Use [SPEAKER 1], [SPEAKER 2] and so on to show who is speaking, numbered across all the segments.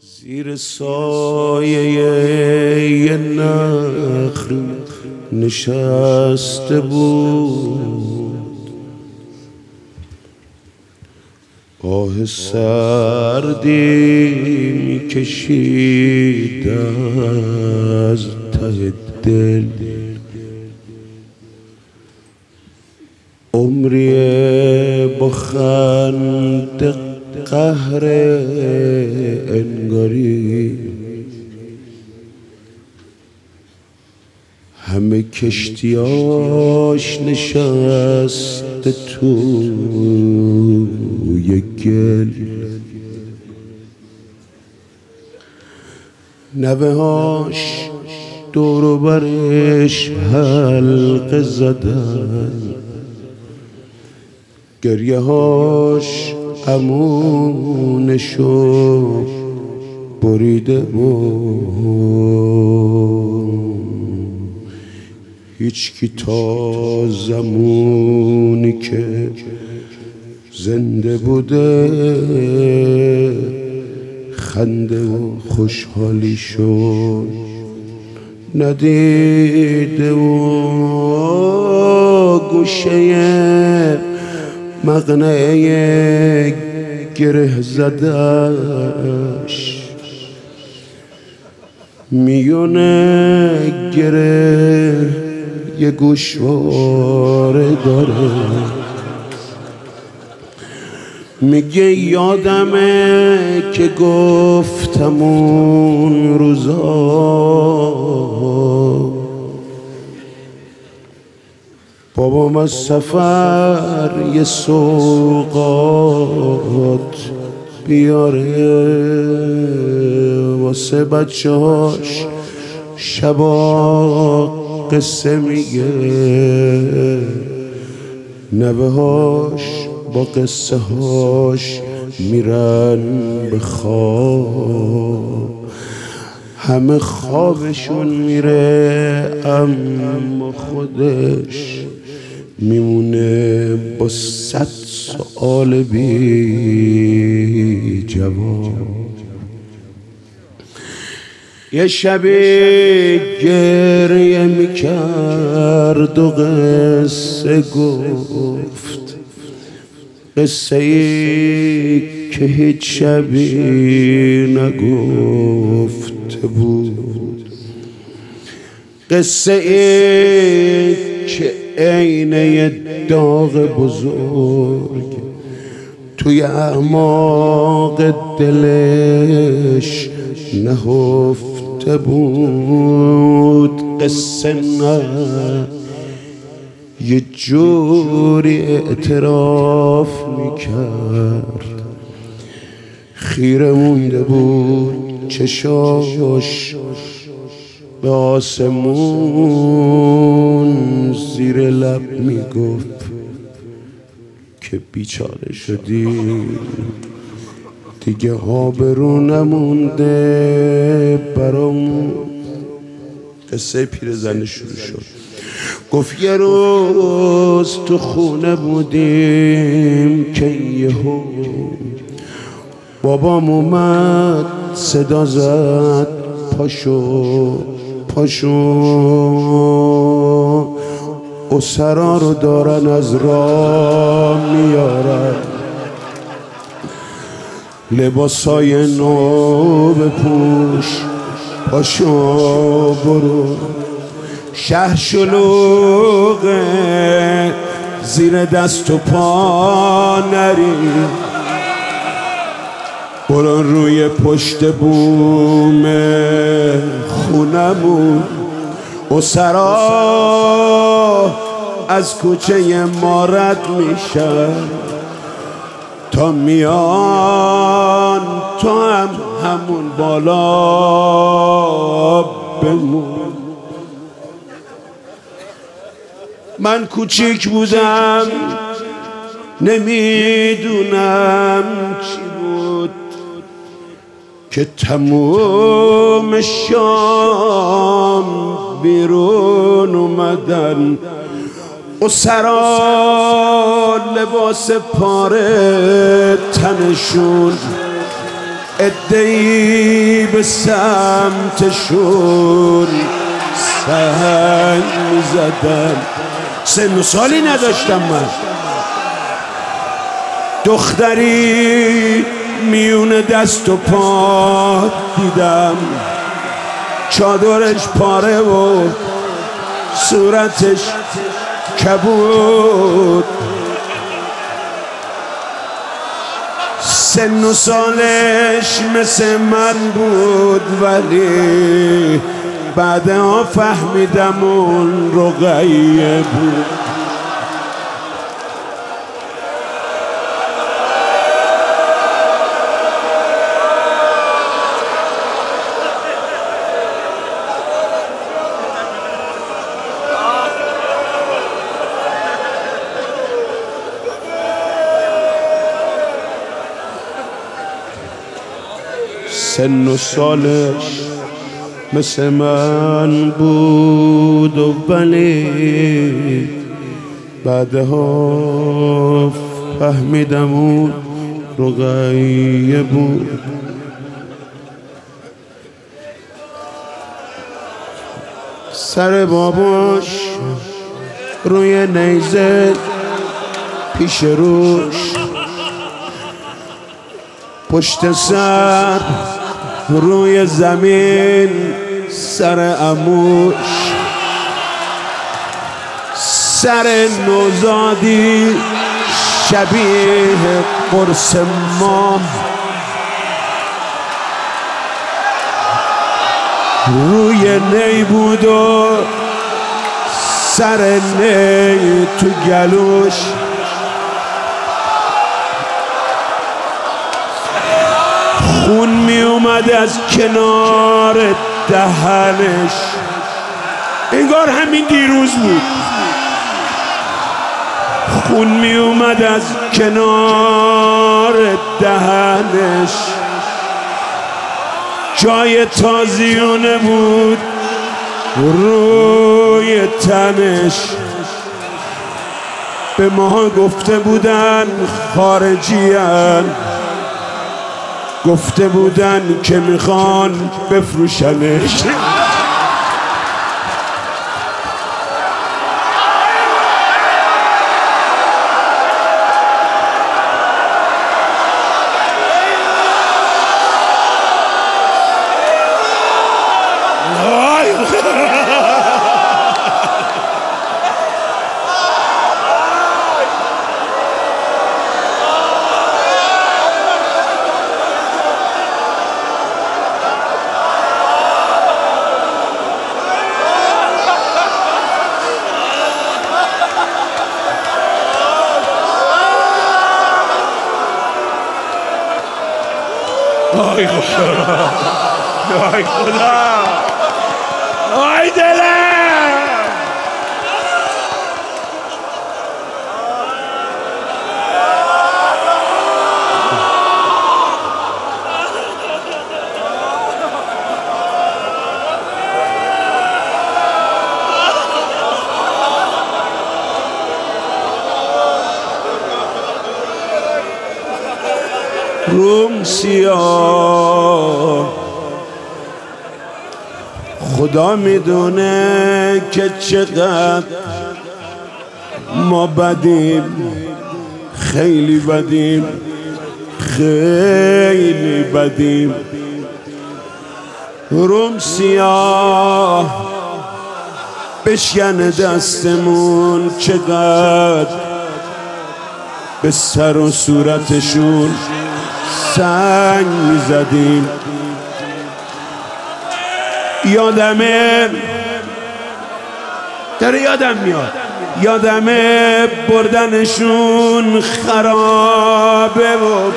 [SPEAKER 1] زیر سایه یه نخل نشسته بود، آه سردی میکشید از ته دل. عمری با خنده قهر انگاری، همه کشتیاش نشسته توی گل. نوه هاش دور برش حلقه زدن، گریه هاش امونشو بریده بود. هیچکی تا زمانی که زنده بوده خنده و خوشحالی شد ندیده و گوشه مقنعه گره زدش، میونه گره یه گوشواره داره. میگه یادمه که گفتم اون روزا بابام از سفر یه سوغات بیاره واسه بچه هاش شبا قصه میگه. نوه هاش با قصه هاش میرن به خواب، همه خوابشون میره اما خودش میمونه با 100 سؤال بی جواب. یه شبی گریه میکرد و قصه گفت، قصه ای که هیچ شبی نگفته بود، قصه ای که عین یه داغ بزرگ توی اعماق دلش نهفته بود. قصه نه یه جوری اعتراف میکرد، خیره مونده بود چشاش به آسمون، زیر لب میگفت که بیچاره شدی دیگه آبرو نمونده برامون. قصه پیرزن شروع شد. گفت یه روز تو خونه بودیم که یهو بابام اومد صدا زد پاشو پاشو، اسرا رو دارن از راه میارن، لباسای نو بپوش، پاشو برو، شهر شلوغه زیر دست و پا نری، برو روی پشت بوم خونمون، اسرا از کوچه ما رد میشن تا میان تو هم همون بالا بمون. من کوچیک بودم نمیدونم چی بود که تموم شام بیرون اومدن، اسرا لباس پاره تنشون، ادهی به سمتشون سنگ میزدن. سن و سالی نداشتم من، دختری میون دست و پا دیدم، چادرش پاره و صورتش کبود، سن و سالش مثل من بود، ولی بعدها فهمیدم اون رقیه بود. سن و سالش مثل من بود و ولی بعدها فهمیدم اون رقیه بود. سر باباش روی نیزه پیش روش، پشت سر روی زمین سر عموش، سر نوزادی شبیه قرص ماه، روی نی بود و سر نی تو گلوش، خون می اومد از کنار دهنش، انگار همین دیروز بود. خون می اومد از کنار دهنش، جای تازیونه بود روی تنش. به ما گفته بودن خارجیان، گفته بودن که میخوان بفروشنش. آی خدا، آی خدا، آی دلم. روم سیاه، خدا میدونه که چقدر ما بدیم، خیلی بدیم، خیلی بدیم. روم سیاه بشکنه دستمون، چقدر به سر و صورتشون سنگ میزدیم. یادمه، داره یادم میاد، یادمه بردنشون خرابه و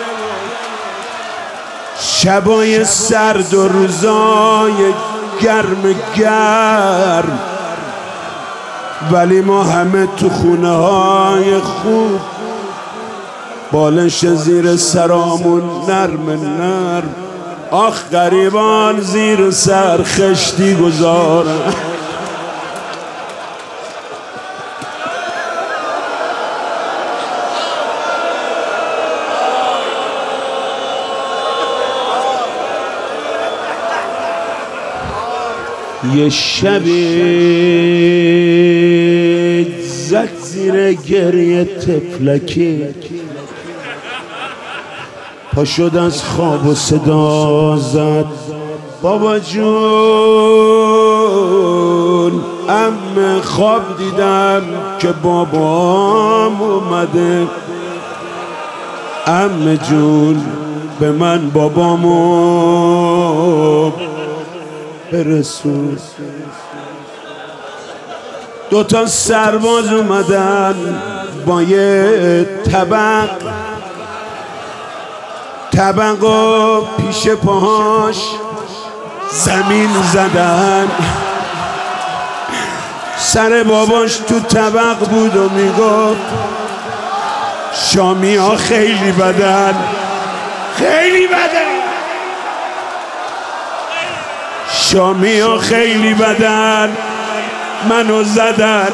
[SPEAKER 1] شبای سرد و روزای گرم گرم، ولی ما همه تو خونه های خوب، بالش زیر سرامون نرم نرم. آخ غریبان زیر سر خشتی گذارن. یه شبی زد زیر گریه طفلکی، پا شد از خواب و صدا زد بابا جون، عمه خواب دیدم که بابام اومده، عمه جون به من بابامو برسون. دوتا سرباز اومدن با یه طبق و پیش پاهاش زمین زدن. سر باباش تو طبق بود و میگفت شامی ها خیلی بدن، خیلی بدن، شامی ها خیلی بدن، منو زدن.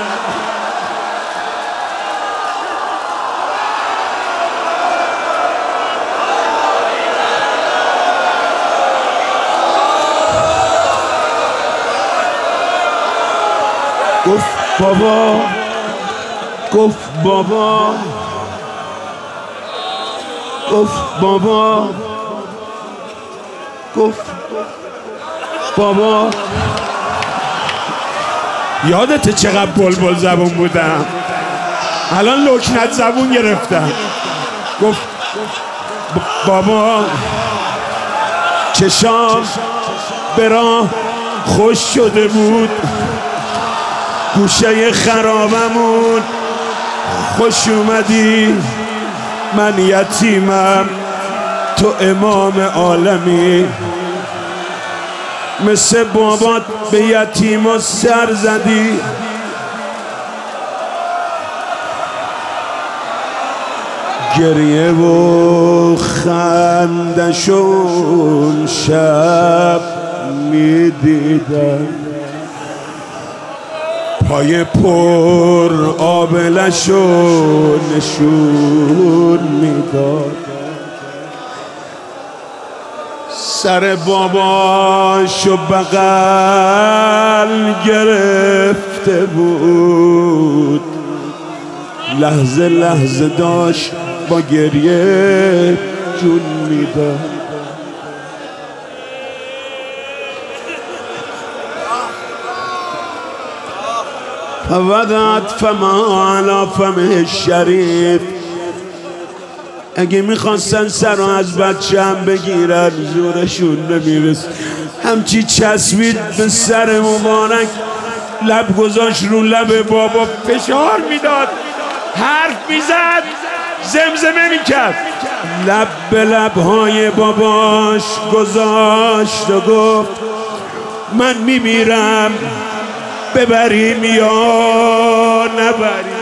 [SPEAKER 1] گفت بابا، گفت بابا، گفت بابا، گفت بابا. یادته چقدر بلبل زبون بودم؟ الان لکنت زبون گرفتم. گفت بابا چشام به راه خوش شده بود، گوشه خرابمون خوش اومدی، من یتیمم تو امام عالمی، مثل بابات به یتیما سر زدی. گریه و خندشون شب میدیدم، پای پر آبلشو نشون میداد، سر باباشو بغل گرفته بود، لحظه لحظه داشت با گریه جون میداد. فودت فما علی فمه الشریف. اگه میخواستن سر از بچه هم بگیرن زورشون نمیرس، همچی چسبید به سر مبارک، لب گذاشت رو لب بابا، فشار میداد، حرف میزد، زمزمه میکرد، لب به لبهای باباش گذاشت و گفت من میمیرم، ببریم یا نبریم.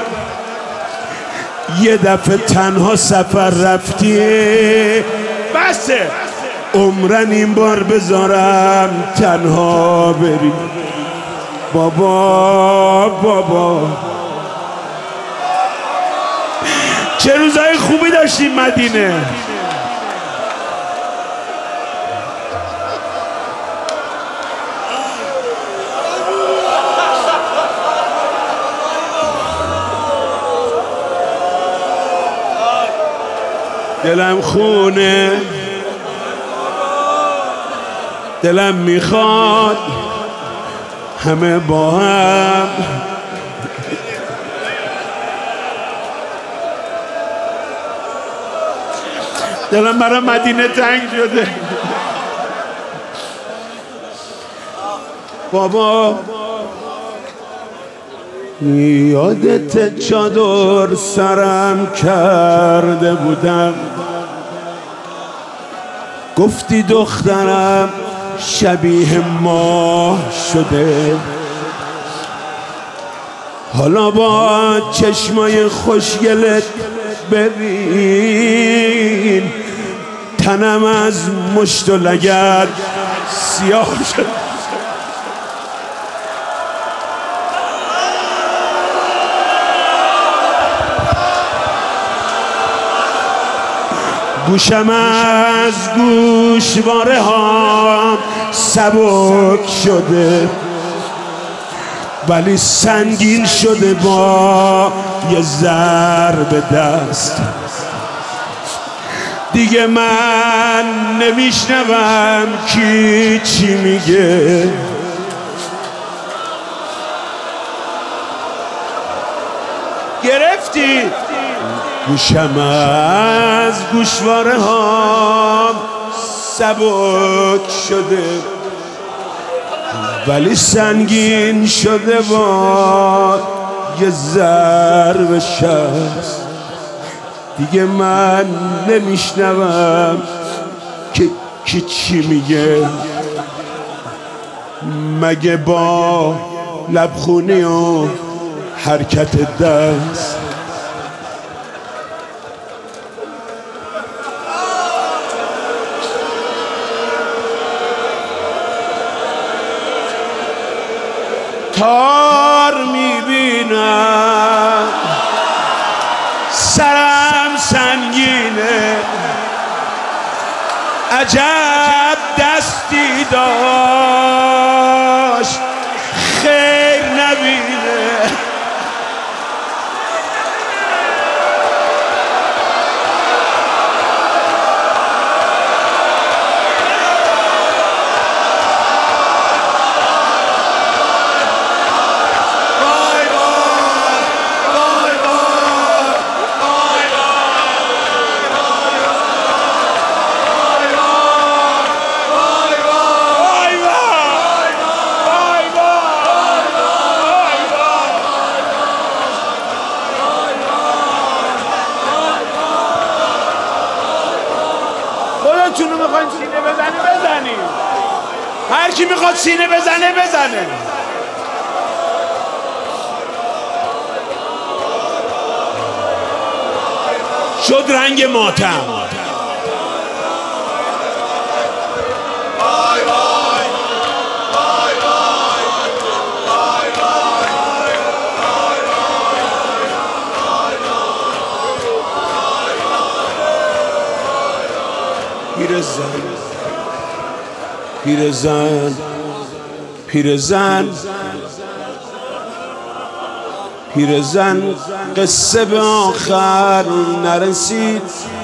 [SPEAKER 1] یه دفعه تنها سفر رفتی، بسه عمرن این بار بذارم تنها بری. بابا بابا چه روزای خوبی داشتیم مدینه. دلم خونه، دلم میخواد همه با هم دلم برای مدینه تنگ شده. بابا یادت چادر سرم کرده بودم، گفتی دخترم شبیه ماه شده، حالا با چشمای خوشگلت ببین تنم از مشت و لگد سیاه شد. گوشم از گوشواره ها سبک شده ولی سنگین شده با یه ضرب دست. دیگه من نمیشنوم کی چی میگه، گرفتی گوشم از گوشواره هام سبک شده ولی سنگین شده با یه ضرب شست. دیگه من نمیشنوم که کی چی میگه، مگه با لبخونی و حرکت دست. تار میبینم سرم سنگینه، عجب دستی داشت خیر نبینه. خودتونو میخواین سینه بزنی هر کی میخواد سینه بزنه. شد رنگ ماتم. پیرزن قصه به آخر نرسید،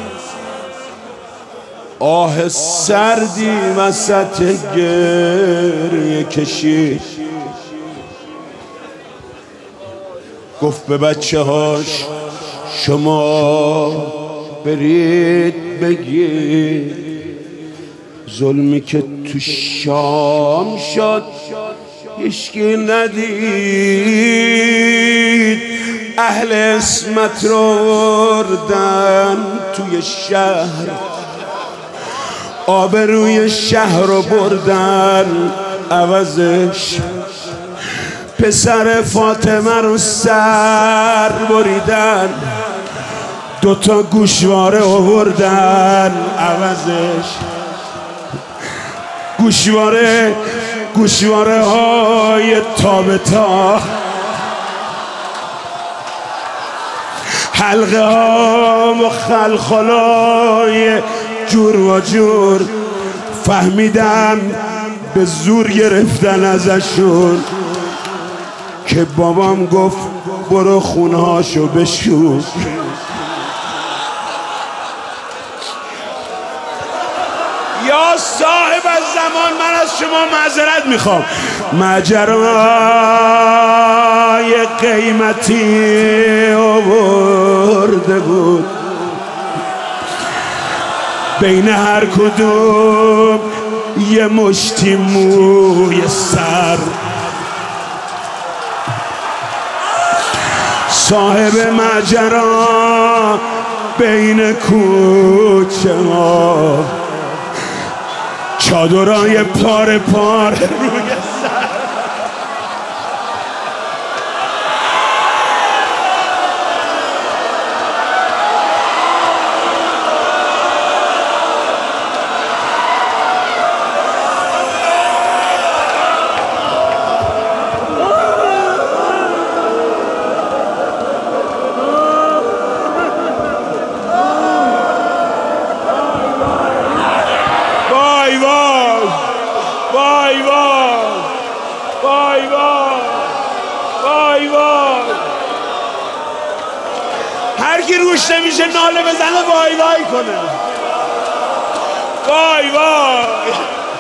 [SPEAKER 1] آه سردی وسط گریه کشید. گفت به بچه هاش شما برید بگید ظلمی که تو شام شد هیچکی ندید. اهل اسمت رو بردن توی شهر، آبروی شهر رو بردن عوضش. پسر فاطمه رو سر بریدن، دوتا گوشواره آوردن عوضش. گوشواره های تابتا، حلقه ها مخلخلای جور و جور. فهمیدم به زور گرفتن ازشون که بابام گفت برو خونهاشو بشور. یا صاحب الزمان من از شما معذرت میخوام. ماجرای قیمتی آورده بود، بین هر کدوم یه مشتی موی سر. صاحب ماجرا بین کوچه ها، چادرای پاره پاره روی سر. وای وای وای وای وای. هر کی روش نمیشه ناله بزنه وای وای کنه. وای وای.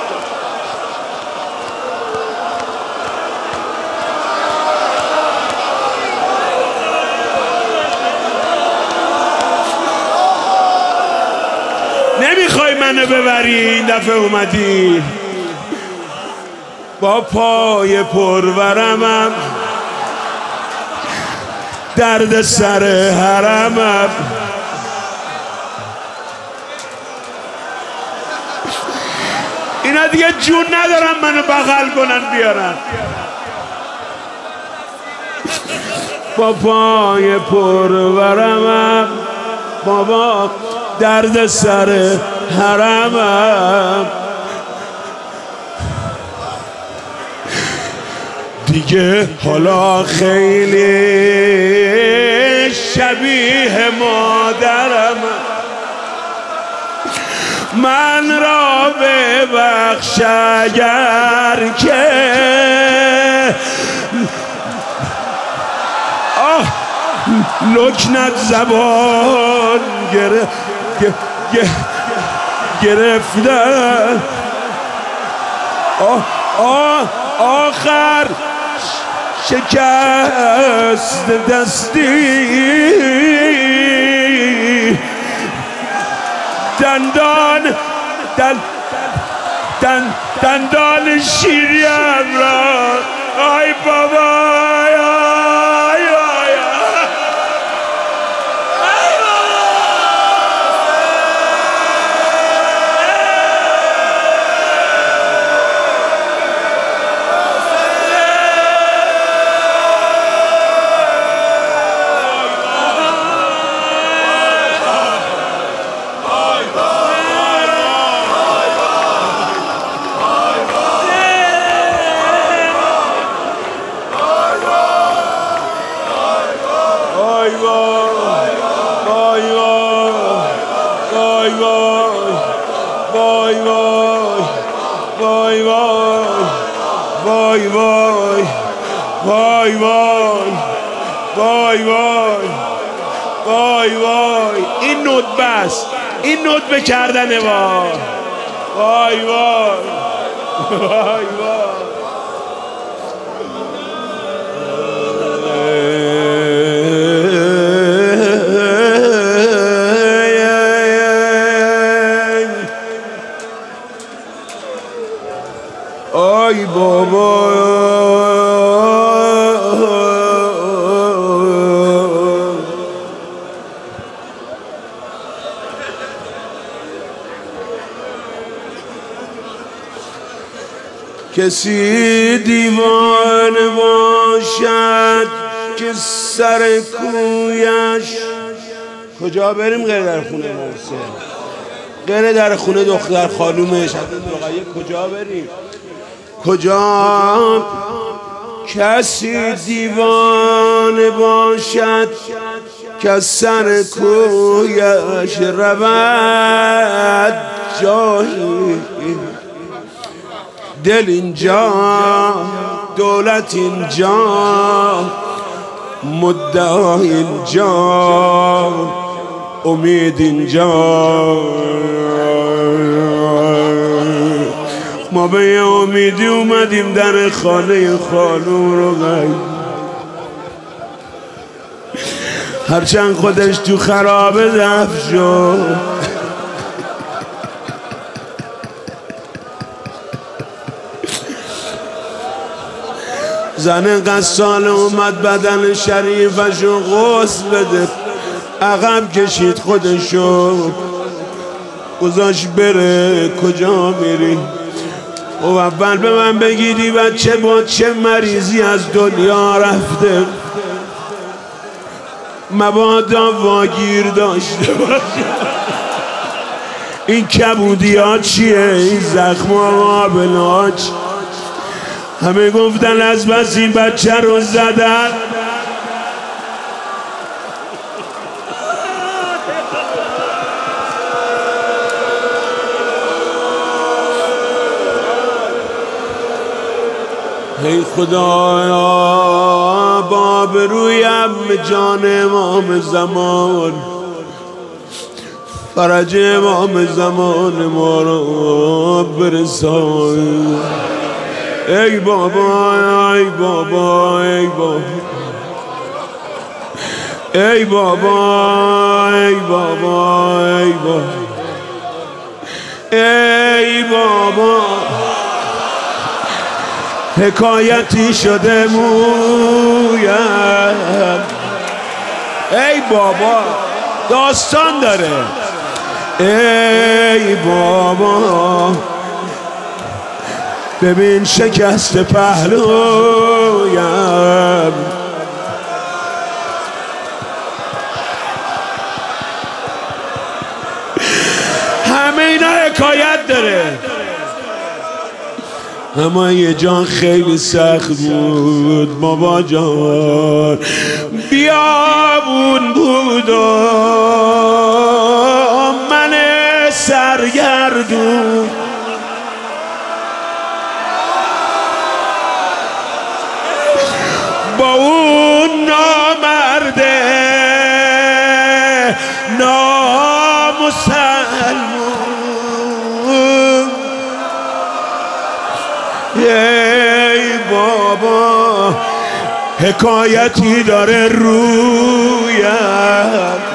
[SPEAKER 1] نمیخوای منو ببری این دفعه اومدی با پای پرورمم درد سر حرمم. اینا دیگه جون ندارن منو بغل کنن بیارن. با پای پرورمم بابا درد سر حرمم. دیگه حالا خیلی شبیه مادرم. من را ببخش اگر که لکنت زبان گرفتن. آخر شکست دستی دندان شیریم را. آی بابا وای وای وای وای وای وای. این ندبست، این ندبه کردنه. وای وای وای وای. آی بابا کسی دیوانه باشد که سر کویش. کجا بریم غیر در خونه مرسه؟ غیر در خونه دختر خانومش کجا بریم؟ کجا کسی دیوانه باشد که سر کویش رود جایی. دل اینجا، دولت اینجا، مدعا اینجا، امید اینجا. ما به یه امیدی اومدیم در خانه خانوم رو غیب. هرچند خودش تو خرابه دفن شد. زن غسال اومد بدن شریفشو غسل بده، عقب کشید خودشو گذاشت بره. کجا میری؟ او اول به من بگیری بچه با چه مریضی از دنیا رفته، مبادا واگیر داشته باشه. این کبودی ها چیه؟ این زخم ها بلاچ. همه گفتن از بس این بچه رو زدن. ای خدایا با آبرویم جان امام زمان، فرج امام زمان ما رو برسان. ای بابا ای بابا ای بابا ای بابا ای بابا ای بابا ای بابا، حکایتی شده مویم. ای بابا داستان داره. ای بابا ببین شکست پهلویم، همه اینا حکایت داره. اما یه جان خیلی سخت بود بابا جان، بیابون بود و من سرگردون، با اون نامرده نامسلمون. ای بابا حکایتی داره رویم.